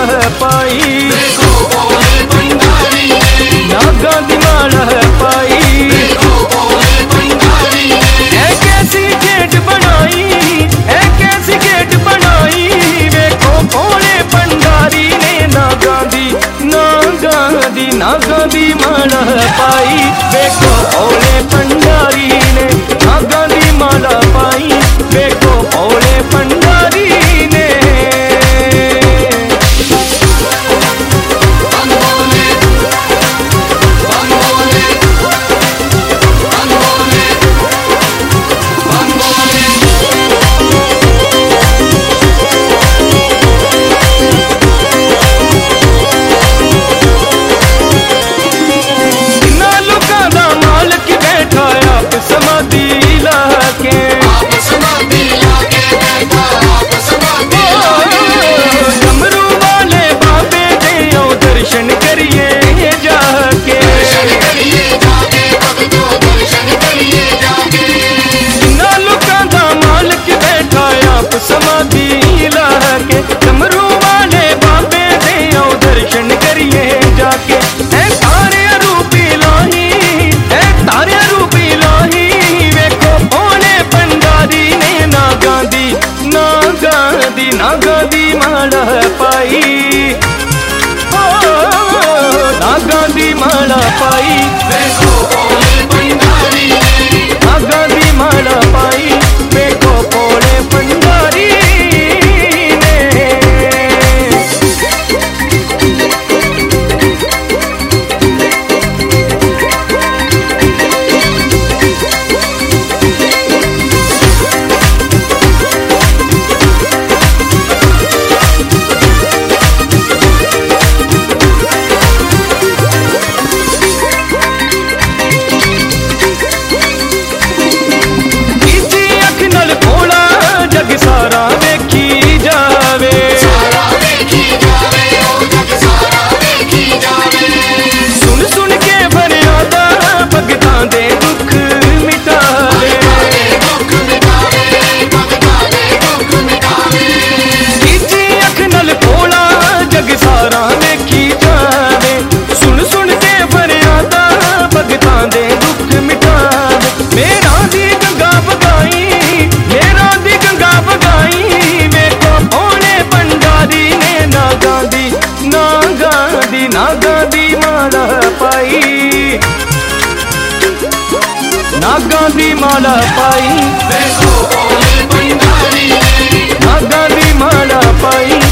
माला पाई, नागा दी माला पाई। ऐ कैसी गेट बनाई, ऐ कैसी गेट बनाई, वेखो भोले भंडारी ने नागा दी माला पाई, वेखो भोले भंडारी ने नागा दी माला पाई, वेखो भोले भंडारी ने। समाधि लाके डमरू वाले बाबे दे आओ दर्शन करिए जाके। ऐ तारे रूपी लाही, ऐ तारे रूपी लाही, वेखो भोले भंडारी ने नागा दी माला पाई, नागा दी माला पाई, वेखो भोले भंडारी ने नागा दी माला पाई, वेखो भोले भंडारी। सारा देखी जावे, सुन सुन के फरियादा भगतां दे दुख मिटावे, इजी अख नल भोला जग सारा देखी जावे, सुन सुन के फरियादा भगतां दे दुख मिटावे। मेरा दी गंगा बगाई, मेरा दी गंगा बगाई, वेखो भोले भंडारी ने नागा दी माला पाई, नागा दी माला पाई, वेखो भोले भंडारी ने नागा दी माला पाई।